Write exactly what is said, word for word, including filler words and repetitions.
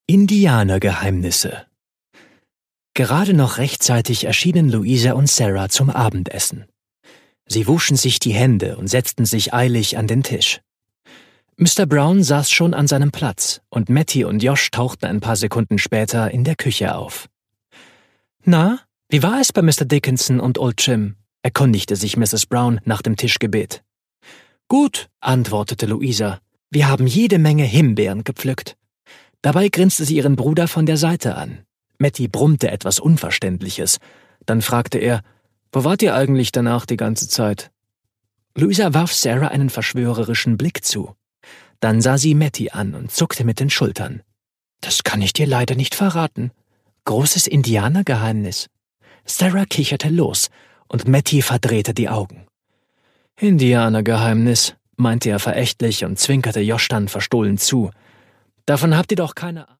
Indianergeheimnisse. Gerade noch rechtzeitig erschienen Louisa und Sarah zum Abendessen. Sie wuschen sich die Hände und setzten sich eilig an den Tisch. Mister Brown saß schon an seinem Platz und Matty und Josh tauchten ein paar Sekunden später in der Küche auf. »Na, wie war es bei Mister Dickinson und Old Jim?« erkundigte sich Misses Brown nach dem Tischgebet. »Gut«, antwortete Louisa, »wir haben jede Menge Himbeeren gepflückt.« Dabei grinste sie ihren Bruder von der Seite an. Matty brummte etwas Unverständliches. Dann fragte er, »Wo wart ihr eigentlich danach die ganze Zeit?« Louisa warf Sarah einen verschwörerischen Blick zu. Dann sah sie Matty an und zuckte mit den Schultern. »Das kann ich dir leider nicht verraten. Großes Indianergeheimnis.« Sarah kicherte los und Matty verdrehte die Augen. »Indianergeheimnis«, meinte er verächtlich und zwinkerte Josh dann verstohlen zu. »Davon habt ihr doch keine Ahnung.«